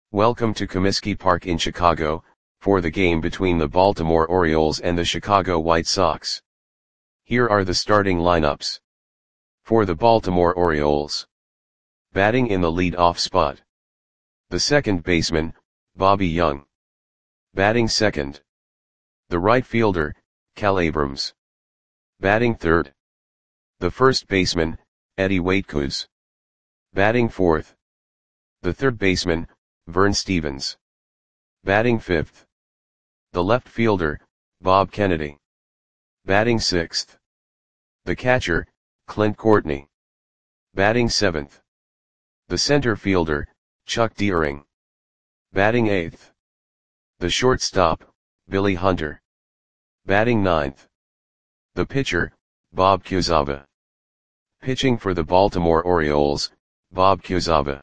Welcome to Comiskey Park in Chicago, for the game between the Baltimore Orioles and the Chicago White Sox. Here are the starting lineups. For the Baltimore Orioles. Batting in the lead-off spot. The second baseman, Bobby Young. Batting second. The right fielder, Cal Abrams. Batting third. The first baseman, Eddie Waitkus. Batting fourth. The third baseman, Vern Stephens. Batting fifth. The left fielder, Bob Kennedy. Batting sixth. The catcher, Clint Courtney. Batting seventh. The center fielder, Chuck Deering. Batting eighth. The shortstop, Billy Hunter. Batting ninth. The pitcher, Bob Quezada. Pitching for the Baltimore Orioles, Bob Quezada.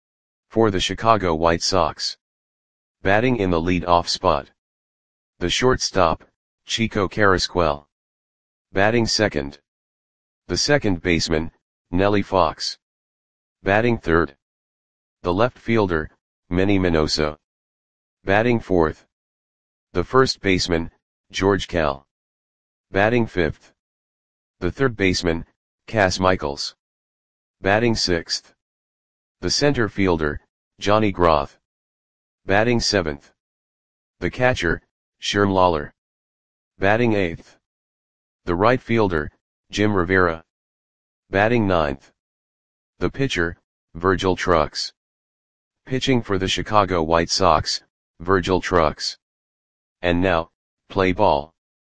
For the Chicago White Sox. Batting in the lead-off spot. The shortstop, Chico Carrasquel. Batting second. The second baseman, Nellie Fox. Batting third. The left fielder, Manny Minoso. Batting fourth. The first baseman, George Kell. Batting fifth. The third baseman, Cas Michaels. Batting sixth. The center fielder, Johnny Groth. Batting seventh. The catcher, Sherm Lawler. Batting eighth. The right fielder, Jim Rivera. Batting ninth. The pitcher, Virgil Trucks. Pitching for the Chicago White Sox, Virgil Trucks. And now, play ball.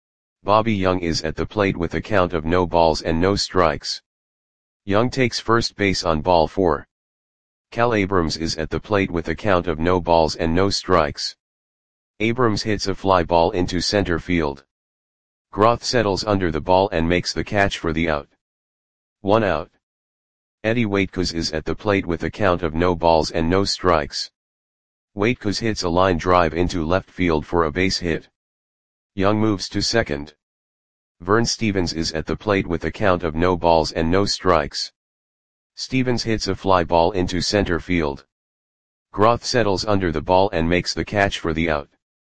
Bobby Young is at the plate with a count of no balls and no strikes. Young takes first base on ball 4. Cal Abrams is at the plate with a count of no balls and no strikes. Abrams hits a fly ball into center field. Groth settles under the ball and makes the catch for the out. 1 out. Eddie Waitkus is at the plate with a count of no balls and no strikes. Waitkus hits a line drive into left field for a base hit. Young moves to second. Vern Stephens is at the plate with a count of no balls and no strikes. Stephens hits a fly ball into center field. Groth settles under the ball and makes the catch for the out.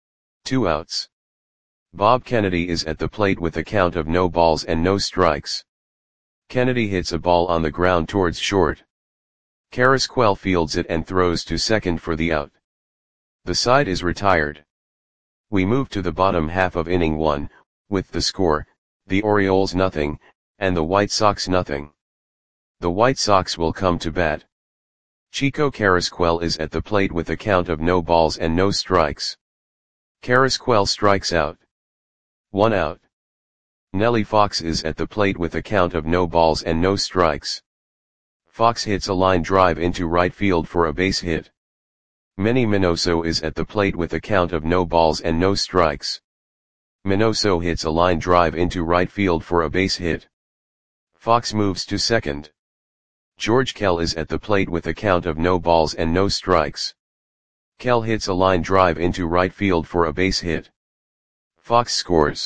2 outs. Bob Kennedy is at the plate with a count of no balls and no strikes. Kennedy hits a ball on the ground towards short. Carrasquel fields it and throws to second for the out. The side is retired. We move to the bottom half of inning 1, with the score, the Orioles nothing, and the White Sox nothing. The White Sox will come to bat. Chico Carrasquel is at the plate with a count of no balls and no strikes. Carrasquel strikes out. 1 out. Nellie Fox is at the plate with a count of no balls and no strikes. Fox hits a line drive into right field for a base hit. Manny Minoso is at the plate with a count of no balls and no strikes. Minoso hits a line drive into right field for a base hit. Fox moves to second. George Kell is at the plate with a count of no balls and no strikes. Kell hits a line drive into right field for a base hit. Fox scores.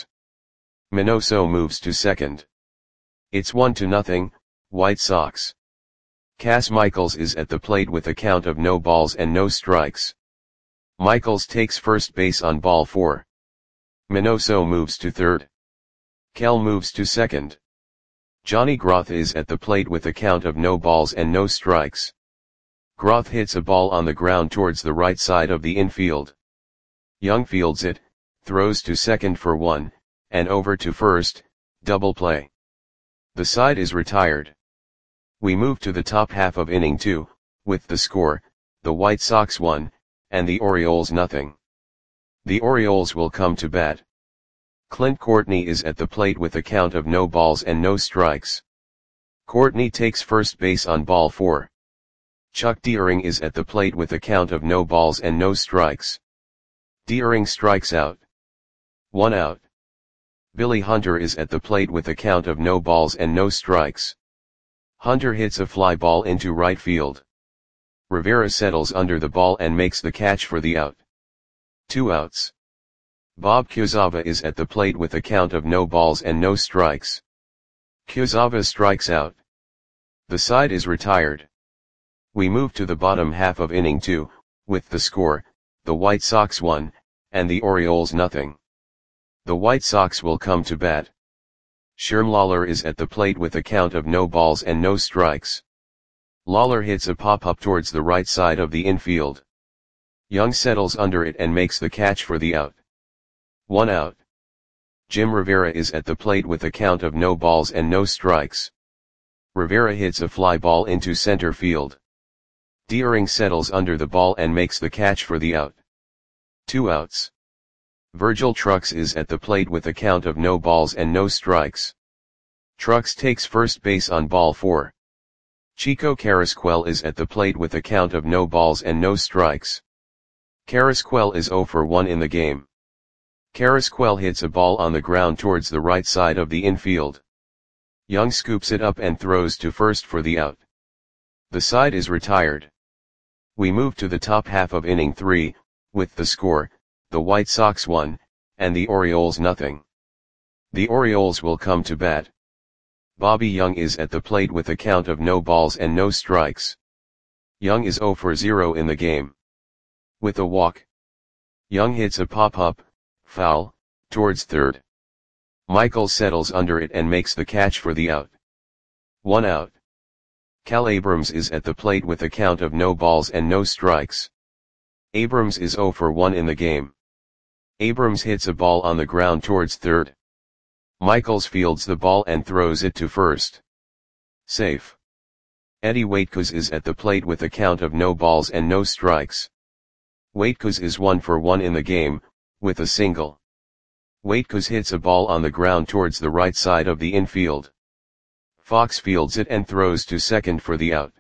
Minoso moves to second. It's 1-0, White Sox. Cas Michaels is at the plate with a count of no balls and no strikes. Michaels takes first base on ball 4. Minoso moves to third. Kell moves to second. Johnny Groth is at the plate with a count of no balls and no strikes. Groth hits a ball on the ground towards the right side of the infield. Young fields it, throws to second for 1, and over to first, double play. The side is retired. We move to the top half of inning 2, with the score, the White Sox 1, and the Orioles nothing. The Orioles will come to bat. Clint Courtney is at the plate with a count of no balls and no strikes. Courtney takes first base on ball 4. Chuck Deering is at the plate with a count of no balls and no strikes. Deering strikes out. 1 out. Billy Hunter is at the plate with a count of no balls and no strikes. Hunter hits a fly ball into right field. Rivera settles under the ball and makes the catch for the out. 2 outs. Bob Quezada is at the plate with a count of no balls and no strikes. Quezada strikes out. The side is retired. We move to the bottom half of inning 2, With the score, the White Sox won, and the Orioles nothing. The White Sox will come to bat. Sherm Lawler is at the plate with a count of no balls and no strikes. Lawler hits a pop-up towards the right side of the infield. Young settles under it and makes the catch for the out. 1 out. Jim Rivera is at the plate with a count of no balls and no strikes. Rivera hits a fly ball into center field. Deering settles under the ball and makes the catch for the out. 2 outs. Virgil Trucks is at the plate with a count of no balls and no strikes. Trucks takes first base on ball 4. Chico Carrasquel is at the plate with a count of no balls and no strikes. Carrasquel is 0 for 1 in the game. Carrasquel hits a ball on the ground towards the right side of the infield. Young scoops it up and throws to first for the out. The side is retired. We move to the top half of inning 3, with the score, the White Sox won, and the Orioles nothing. The Orioles will come to bat. Bobby Young is at the plate with a count of no balls and no strikes. Young is 0 for 0 in the game. With a walk, Young hits a pop-up, foul, towards third. Michael settles under it and makes the catch for the out. 1 out. Cal Abrams is at the plate with a count of no balls and no strikes. Abrams is 0 for 1 in the game. Abrams hits a ball on the ground towards third. Michaels fields the ball and throws it to first. Safe. Eddie Waitkus is at the plate with a count of no balls and no strikes. Waitkus is 1 for 1 in the game, with a single. Waitkus hits a ball on the ground towards the right side of the infield. Fox fields it and throws to second for the out.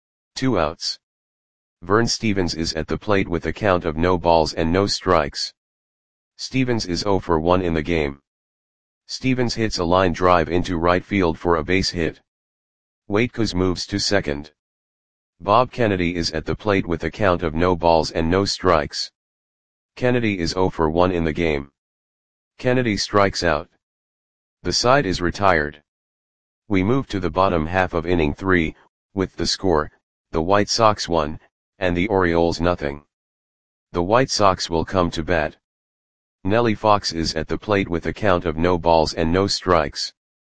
2 outs. Vern Stevens is at the plate with a count of no balls and no strikes. Stevens is 0 for 1 in the game. Stevens hits a line drive into right field for a base hit. Waitkus moves to second. Bob Kennedy is at the plate with a count of no balls and no strikes. Kennedy is 0 for 1 in the game. Kennedy strikes out. The side is retired. We move to the bottom half of inning 3, with the score, the White Sox won, and the Orioles nothing. The White Sox will come to bat. Nellie Fox is at the plate with a count of no balls and no strikes.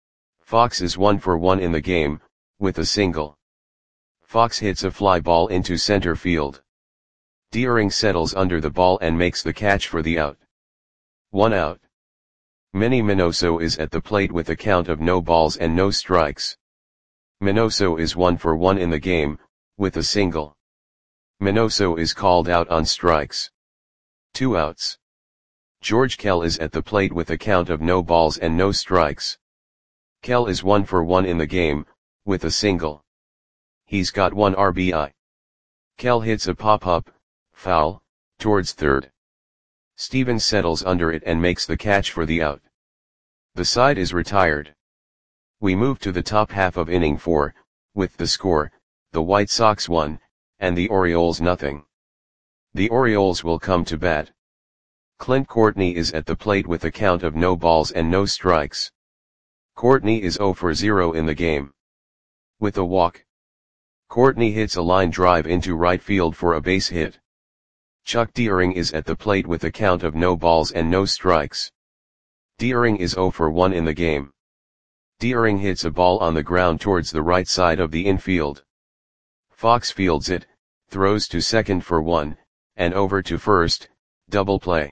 Fox is 1 for 1 in the game, with a single. Fox hits a fly ball into center field. Deering settles under the ball and makes the catch for the out. 1 out. Manny Minoso is at the plate with a count of no balls and no strikes. Minoso is 1 for 1 in the game, with a single. Minoso is called out on strikes. 2 outs. George Kell is at the plate with a count of no balls and no strikes. Kell is 1 for 1 in the game, with a single. He's got 1 RBI. Kell hits a pop-up, foul, towards third. Stevens settles under it and makes the catch for the out. The side is retired. We move to the top half of inning 4, with the score, the White Sox won, and the Orioles nothing. The Orioles will come to bat. Clint Courtney is at the plate with a count of no balls and no strikes. Courtney is 0 for 0 in the game. With a walk, Courtney hits a line drive into right field for a base hit. Chuck Deering is at the plate with a count of no balls and no strikes. Deering is 0 for 1 in the game. Deering hits a ball on the ground towards the right side of the infield. Fox fields it, throws to second for 1, and over to first, double play.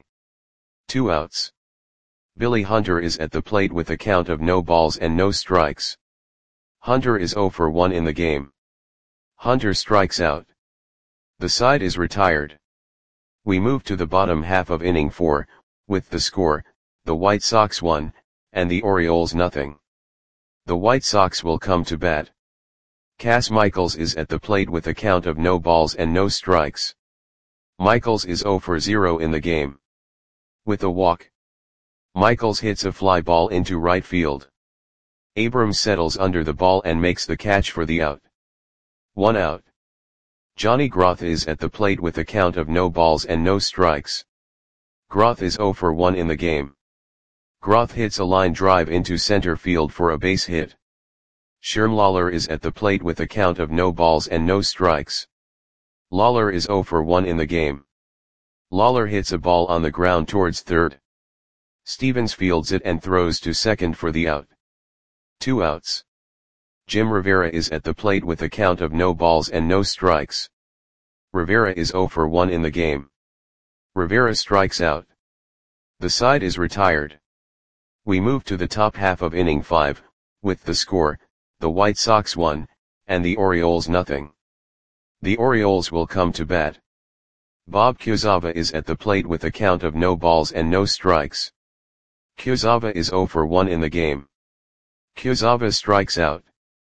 2 outs. Billy Hunter is at the plate with a count of no balls and no strikes. Hunter is 0 for 1 in the game. Hunter strikes out. The side is retired. We move to the bottom half of inning 4, with the score, the White Sox won, and the Orioles nothing. The White Sox will come to bat. Cass Michaels is at the plate with a count of no balls and no strikes. Michaels is 0 for 0 in the game. With a walk, Michaels hits a fly ball into right field. Abrams settles under the ball and makes the catch for the out. 1 out. Johnny Groth is at the plate with a count of no balls and no strikes. Groth is 0 for 1 in the game. Groth hits a line drive into center field for a base hit. Sherm Lawler is at the plate with a count of no balls and no strikes. Lawler is 0 for 1 in the game. Lawler hits a ball on the ground towards third. Stevens fields it and throws to second for the out. 2 outs. Jim Rivera is at the plate with a count of no balls and no strikes. Rivera is 0 for 1 in the game. Rivera strikes out. The side is retired. We move to the top half of inning 5, with the score, the White Sox 1, and the Orioles nothing. The Orioles will come to bat. Bob Kuzawa is at the plate with a count of no balls and no strikes. Kuzawa is 0 for 1 in the game. Kuzawa strikes out.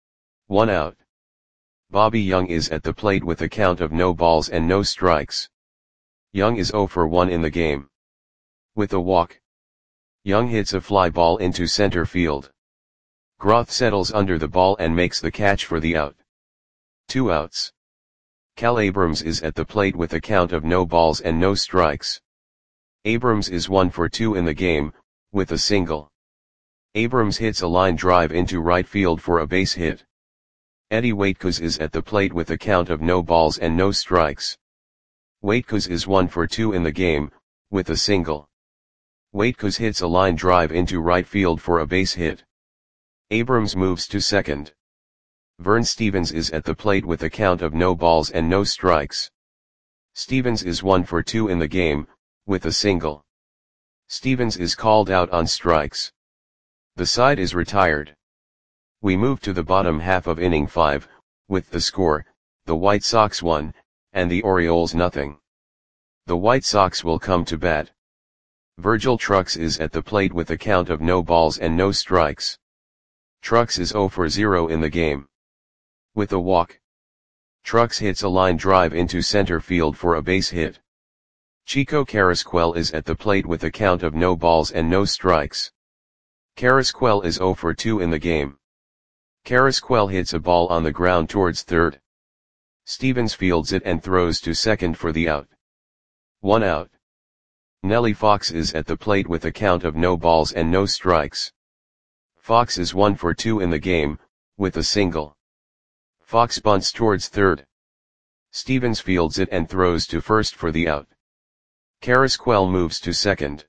1 out. Bobby Young is at the plate with a count of no balls and no strikes. Young is 0 for 1 in the game. With a walk. Young hits a fly ball into center field. Groth settles under the ball and makes the catch for the out. 2 outs. Cal Abrams is at the plate with a count of no balls and no strikes. Abrams is 1 for 2 in the game, with a single. Abrams hits a line drive into right field for a base hit. Eddie Waitkos is at the plate with a count of no balls and no strikes. Waitkos is 1 for 2 in the game, with a single. Waitkos hits a line drive into right field for a base hit. Abrams moves to second. Vern Stevens is at the plate with a count of no balls and no strikes. Stevens is 1 for 2 in the game, with a single. Stevens is called out on strikes. The side is retired. We move to the bottom half of inning 5, with the score, the White Sox 1, and the Orioles nothing. The White Sox will come to bat. Virgil Trucks is at the plate with a count of no balls and no strikes. Trucks is 0 for 0 in the game. With a walk. Trucks hits a line drive into center field for a base hit. Chico Carrasquel is at the plate with a count of no balls and no strikes. Carrasquel is 0 for 2 in the game. Carrasquel hits a ball on the ground towards third. Stevens fields it and throws to second for the out. 1 out. Nellie Fox is at the plate with a count of no balls and no strikes. Fox is 1 for 2 in the game, with a single. Fox bunts towards third. Stevens fields it and throws to first for the out. Carrasquel moves to second.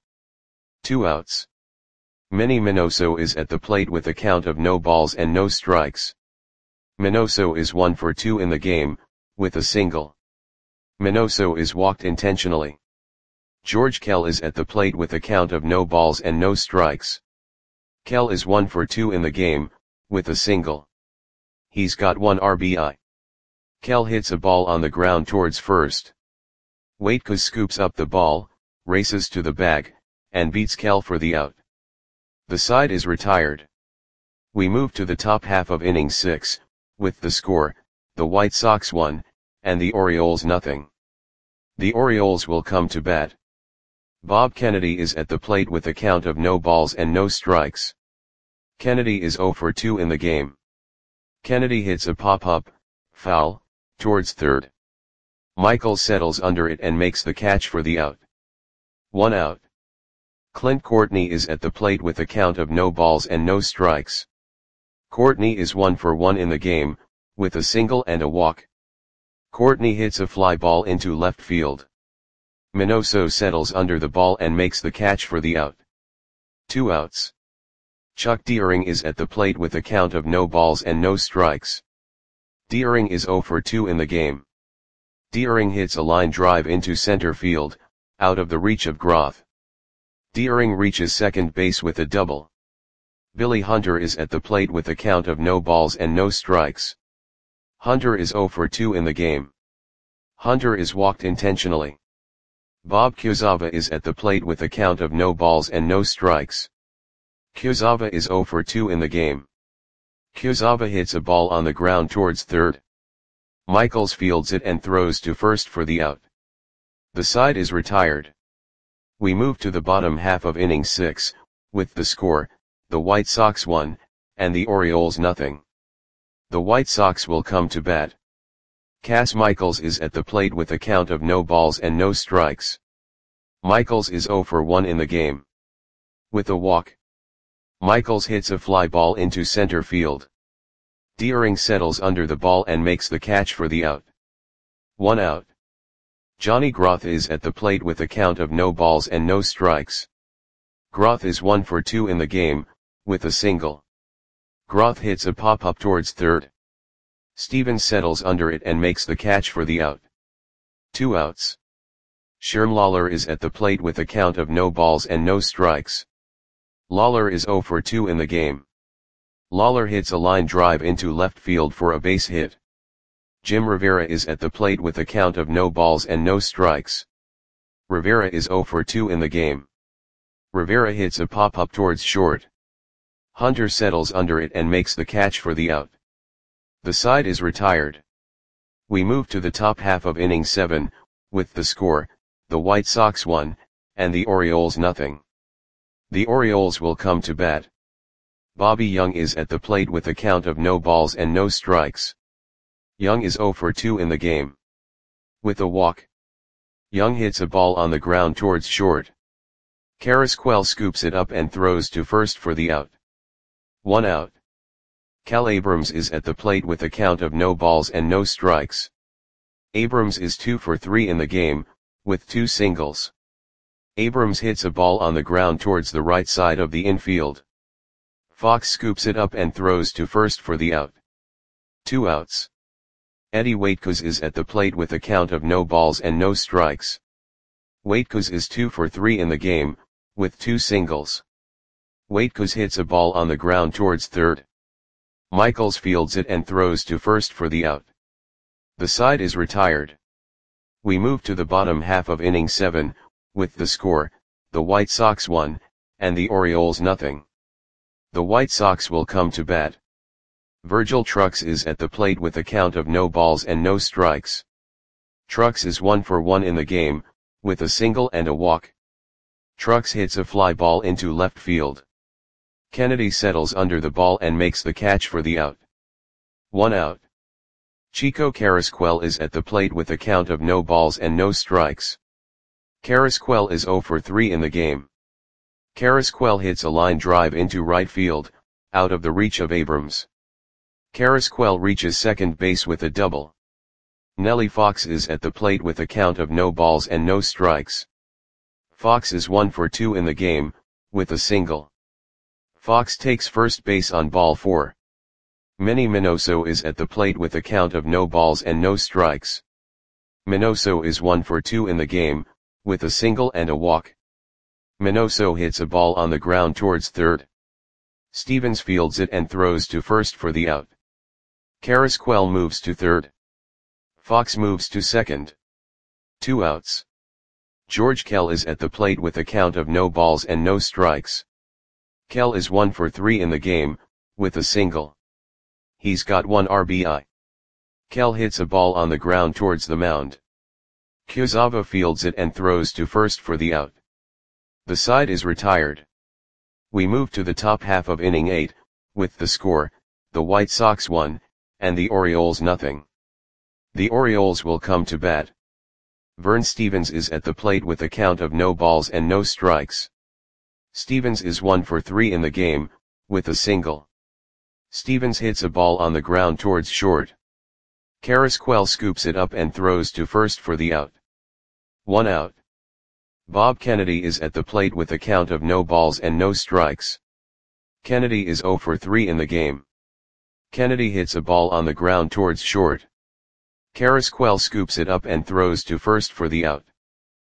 2 outs. Manny Minoso is at the plate with a count of no balls and no strikes. Minoso is 1 for 2 in the game, with a single. Minoso is walked intentionally. George Kell is at the plate with a count of no balls and no strikes. Kell is 1 for 2 in the game, with a single. He's got 1 RBI. Kell hits a ball on the ground towards first. Waitkos scoops up the ball, races to the bag, and beats Kell for the out. The side is retired. We move to the top half of inning 6, with the score, the White Sox 1, and the Orioles nothing. The Orioles will come to bat. Bob Kennedy is at the plate with a count of no balls and no strikes. Kennedy is 0 for 2 in the game. Kennedy hits a pop-up, foul, towards third. Michaels settles under it and makes the catch for the out. 1 out. Clint Courtney is at the plate with a count of no balls and no strikes. Courtney is 1 for 1 in the game, with a single and a walk. Courtney hits a fly ball into left field. Minoso settles under the ball and makes the catch for the out. 2 outs. Chuck Deering is at the plate with a count of no balls and no strikes. Deering is 0 for 2 in the game. Deering hits a line drive into center field, out of the reach of Groth. Deering reaches second base with a double. Billy Hunter is at the plate with a count of no balls and no strikes. Hunter is 0 for 2 in the game. Hunter is walked intentionally. Bob Kuzawa is at the plate with a count of no balls and no strikes. Kuzawa is 0 for 2 in the game. Kuzawa hits a ball on the ground towards third. Michaels fields it and throws to first for the out. The side is retired. We move to the bottom half of inning 6, with the score, the White Sox 1, and the Orioles nothing. The White Sox will come to bat. Cass Michaels is at the plate with a count of no balls and no strikes. Michaels is 0 for 1 in the game. With a walk. Michaels hits a fly ball into center field. Deering settles under the ball and makes the catch for the out. 1 out. Johnny Groth is at the plate with a count of no balls and no strikes. Groth is 1 for 2 in the game, with a single. Groth hits a pop-up towards third. Stevens settles under it and makes the catch for the out. 2 outs. Sherm Lawler is at the plate with a count of no balls and no strikes. Lawler is 0 for 2 in the game. Lawler hits a line drive into left field for a base hit. Jim Rivera is at the plate with a count of no balls and no strikes. Rivera is 0 for 2 in the game. Rivera hits a pop-up towards short. Hunter settles under it and makes the catch for the out. The side is retired. We move to the top half of inning 7, with the score, the White Sox 1, and the Orioles nothing. The Orioles will come to bat. Bobby Young is at the plate with a count of no balls and no strikes. Young is 0 for 2 in the game. With a walk. Young hits a ball on the ground towards short. Carrasquel scoops it up and throws to first for the out. 1 out. Cal Abrams is at the plate with a count of no balls and no strikes. Abrams is 2 for 3 in the game, with 2 singles. Abrams hits a ball on the ground towards the right side of the infield. Fox scoops it up and throws to first for the out. 2 outs. Eddie Waitkos is at the plate with a count of no balls and no strikes. Waitkos is 2 for 3 in the game, with 2 singles. Waitkos hits a ball on the ground towards third. Michaels fields it and throws to first for the out. The side is retired. We move to the bottom half of inning 7, with the score, the White Sox 1, and the Orioles nothing. The White Sox will come to bat. Virgil Trucks is at the plate with a count of no balls and no strikes. Trucks is 1 for 1 in the game, with a single and a walk. Trucks hits a fly ball into left field. Kennedy settles under the ball and makes the catch for the out. 1 out. Chico Carrasquel is at the plate with a count of no balls and no strikes. Carrasquel is 0 for 3 in the game. Carrasquel hits a line drive into right field, out of the reach of Abrams. Carrasquel reaches second base with a double. Nellie Fox is at the plate with a count of no balls and no strikes. Fox is 1 for 2 in the game, with a single. Fox takes first base on ball 4. Manny Minoso is at the plate with a count of no balls and no strikes. Minoso is 1 for 2 in the game, with a single and a walk. Minoso hits a ball on the ground towards third. Stevens fields it and throws to first for the out. Carrasquel moves to third. Fox moves to second. 2 outs. George Kell is at the plate with a count of no balls and no strikes. Kell is 1 for 3 in the game, with a single. He's got 1 RBI. Kell hits a ball on the ground towards the mound. Kurzawa fields it and throws to first for the out. The side is retired. We move to the top half of inning 8, with the score, the White Sox 1, and the Orioles nothing. The Orioles will come to bat. Vern Stevens is at the plate with a count of no balls and no strikes. Stevens is 1 for 3 in the game, with a single. Stevens hits a ball on the ground towards short. Carrasquel scoops it up and throws to first for the out. 1 out. Bob Kennedy is at the plate with a count of no balls and no strikes. Kennedy is 0 for 3 in the game. Kennedy hits a ball on the ground towards short. Carrasquel scoops it up and throws to first for the out.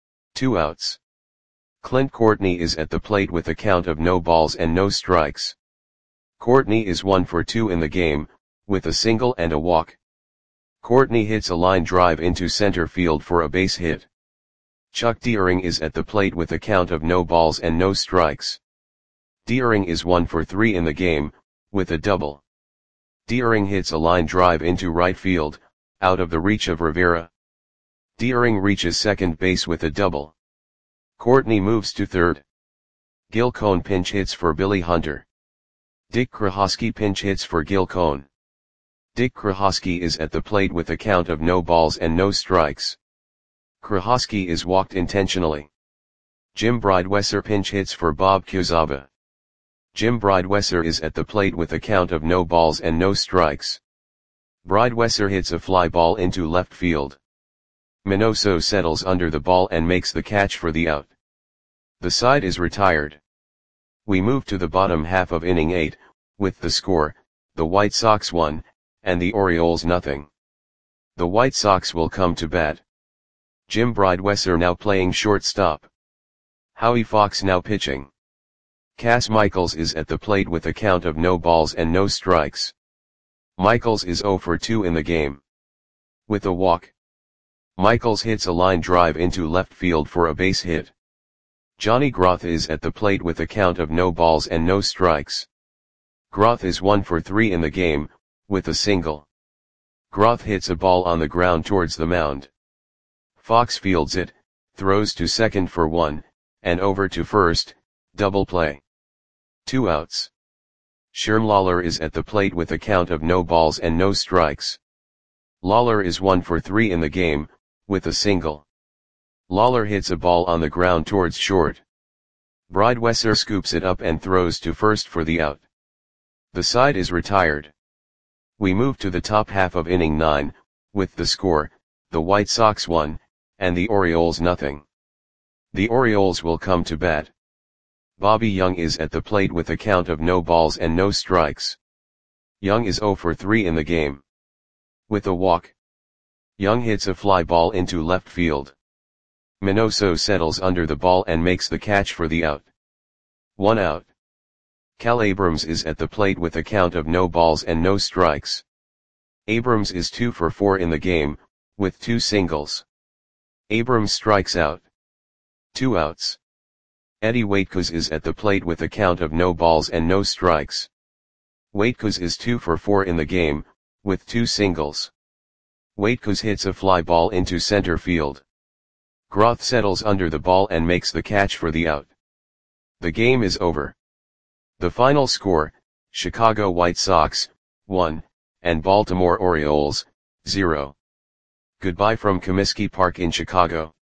2 outs. Clint Courtney is at the plate with a count of no balls and no strikes. Courtney is 1 for 2 in the game, with a single and a walk. Courtney hits a line drive into center field for a base hit. Chuck Deering is at the plate with a count of no balls and no strikes. Deering is 1 for 3 in the game, with a double. Deering hits a line drive into right field, out of the reach of Rivera. Deering reaches second base with a double. Courtney moves to third. Gil Cone pinch hits for Billy Hunter. Dick Krahoski pinch hits for Gil Cone. Dick Krahoski is at the plate with a count of no balls and no strikes. Krahoski is walked intentionally. Jim Bridewesser pinch hits for Bob Kurzawa. Jim Bridewesser is at the plate with a count of no balls and no strikes. Bridewesser hits a fly ball into left field. Minoso settles under the ball and makes the catch for the out. The side is retired. We move to the bottom half of inning 8, with the score, the White Sox 1, and the Orioles nothing. The White Sox will come to bat. Jim Bridewesser now playing shortstop. Howie Fox now pitching. Cass Michaels is at the plate with a count of no balls and no strikes. Michaels is 0 for 2 in the game. With a walk. Michaels hits a line drive into left field for a base hit. Johnny Groth is at the plate with a count of no balls and no strikes. Groth is 1 for 3 in the game, with a single. Groth hits a ball on the ground towards the mound. Fox fields it, throws to second for 1, and over to first, double play. 2 outs. Sherm Lawler is at the plate with a count of no balls and no strikes. Lawler is 1 for 3 in the game, with a single. Lawler hits a ball on the ground towards short. Bridewesser scoops it up and throws to first for the out. The side is retired. We move to the top half of inning 9, with the score, the White Sox 1, and the Orioles nothing. The Orioles will come to bat. Bobby Young is at the plate with a count of no balls and no strikes. Young is 0 for 3 in the game. With a walk. Young hits a fly ball into left field. Minoso settles under the ball and makes the catch for the out. 1 out. Cal Abrams is at the plate with a count of no balls and no strikes. Abrams is 2 for 4 in the game, with 2 singles. Abrams strikes out. 2 outs. Eddie Waitkos is at the plate with a count of no balls and no strikes. Waitkos is 2 for 4 in the game, with 2 singles. Waitkos hits a fly ball into center field. Groth settles under the ball and makes the catch for the out. The game is over. The final score, Chicago White Sox, 1, and Baltimore Orioles, 0. Goodbye from Comiskey Park in Chicago.